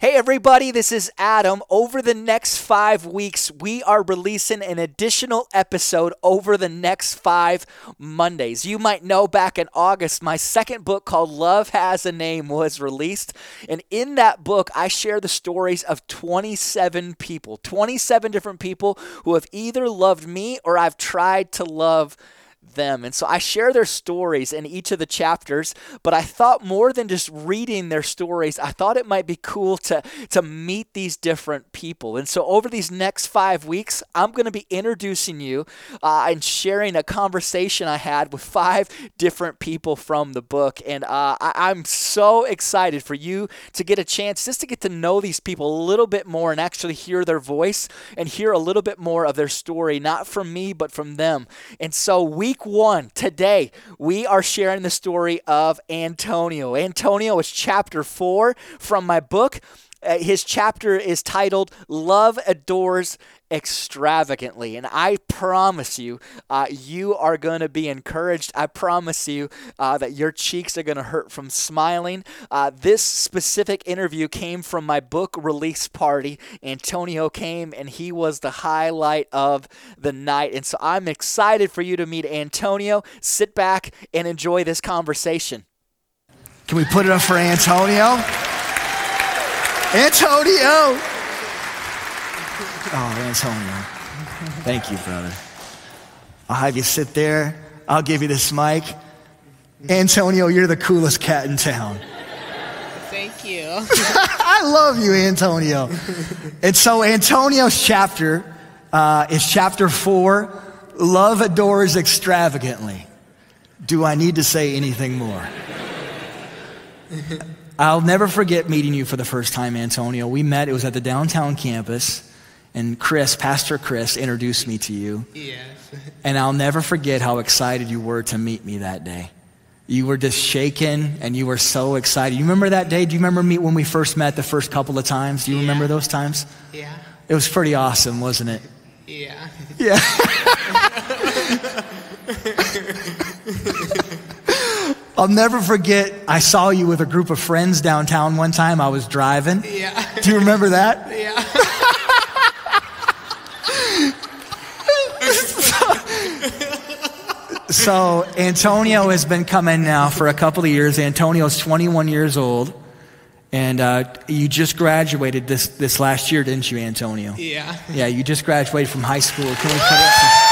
Hey everybody, this is Adam. Over the next 5 weeks, we are releasing an additional episode over the next 5 Mondays. You might know back in August, my second book called Love Has a Name was released. And in that book, I share the stories of 27 people, 27 different people who have either loved me or I've tried to love them. And so I share their stories in each of the chapters, but I thought more than just reading their stories, I thought it might be cool to meet these different people. And so over these next 5 weeks, I'm going to be introducing you and sharing a conversation I had with 5 different people from the book. And I'm so excited for you to get a chance just to get to know these people a little bit more and actually hear their voice and hear a little bit more of their story, not from me, but from them. And so week 1, today, we are sharing the story of Antonio. Antonio is chapter 4 from my book. His chapter is titled Love Adores Extravagantly. And I promise you, you are going to be encouraged. I promise you that your cheeks are going to hurt from smiling. This specific interview came from my book release party. Antonio came and he was the highlight of the night. And so I'm excited for you to meet Antonio. Sit back and enjoy this conversation. Can we put it up for Antonio? Antonio! Oh, Antonio. Thank you, brother. I'll have you sit there. I'll give you this mic. Antonio, you're the coolest cat in town. Thank you. I love you, Antonio. And so Antonio's chapter is chapter 4, Love Adores Extravagantly. Do I need to say anything more? I'll never forget meeting you for the first time, Antonio. We met, it was at the downtown campus, and Pastor Chris introduced me to you. Yes. And I'll never forget how excited you were to meet me that day. You were just shaking, and you were so excited. You remember that day? Do you remember when we first met the first couple of times? Do you remember those times? Yeah. It was pretty awesome, wasn't it? Yeah. Yeah. I'll never forget, I saw you with a group of friends downtown one time. I was driving. Yeah. Do you remember that? Yeah. So Antonio has been coming now for a couple of years. Antonio's 21 years old. And you just graduated this last year, didn't you, Antonio? Yeah. Yeah, you just graduated from high school. Can we put it up?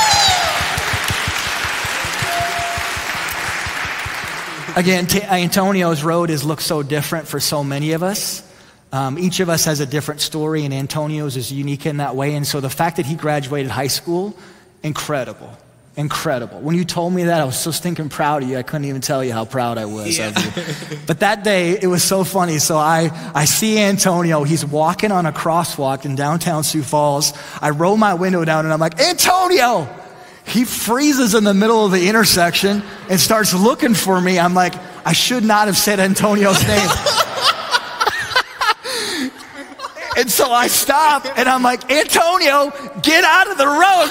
Again, Antonio's road has looked so different for so many of us. Each of us has a different story, and Antonio's is unique in that way. And so the fact that he graduated high school, incredible. Incredible. When you told me that, I was so stinking proud of you. I couldn't even tell you how proud I was of you. But that day, it was so funny. So I see Antonio. He's walking on a crosswalk in downtown Sioux Falls. I roll my window down, and I'm like, Antonio! He freezes in the middle of the intersection and starts looking for me. I'm like, I should not have said Antonio's name. And so I stop and I'm like, Antonio, get out of the road.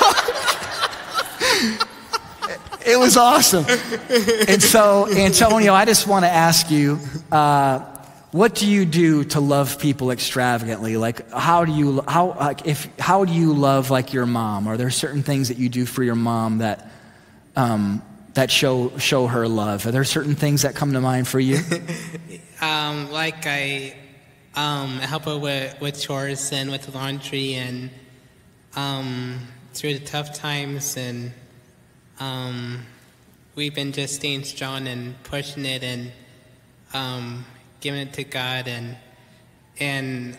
Keep going. It was awesome. And so, Antonio, I just want to ask you, what do you do to love people extravagantly? Like, how do you love like your mom? Are there certain things that you do for your mom that show her love? Are there certain things that come to mind for you? Like I help her with chores and with laundry and through the tough times, and we've been just staying strong and pushing it and giving it to God, and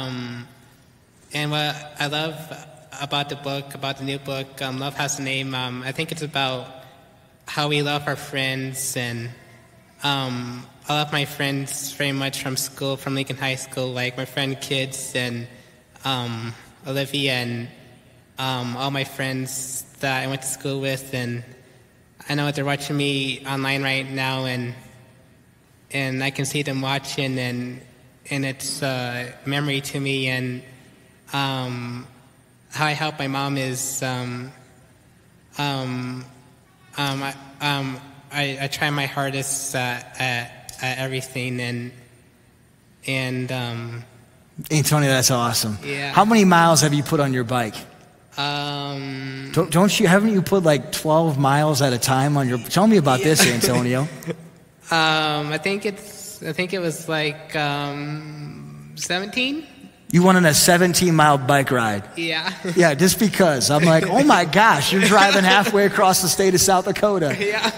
what I love about the book, about the new book, Love Has a Name. I think it's about how we love our friends, and I love my friends very much from school, from Lincoln High School, like my friend Kids and Olivia and all my friends that I went to school with, and I know they're watching me online right now, and I can see them watching, and it's a memory to me. And how I help my mom is I try my hardest at everything, And Antonio, that's awesome. Yeah. How many miles have you put on your bike? um, Haven't you put like 12 miles at a time on your, tell me about this, Antonio. I think it was like 17. You went on a 17-mile bike ride. Yeah. Yeah, just because. I'm like, oh my gosh, you're driving halfway across the state of South Dakota. Yeah.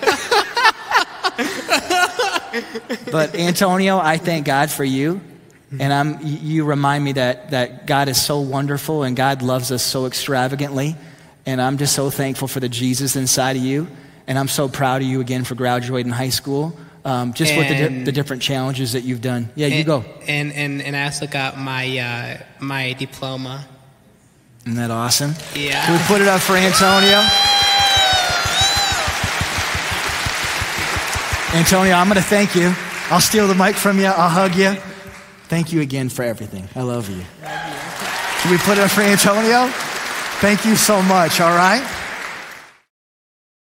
But Antonio, I thank God for you. And you remind me that God is so wonderful and God loves us so extravagantly. And I'm just so thankful for the Jesus inside of you. And I'm so proud of you again for graduating high school. Just with the different challenges that you've done. Yeah, you go. And I also got my my diploma. Isn't that awesome? Yeah. Can we put it up for Antonio? Antonio, I'm going to thank you. I'll steal the mic from you. I'll hug you. Thank you again for everything. I love you. Can we put it up for Antonio? Thank you so much, all right?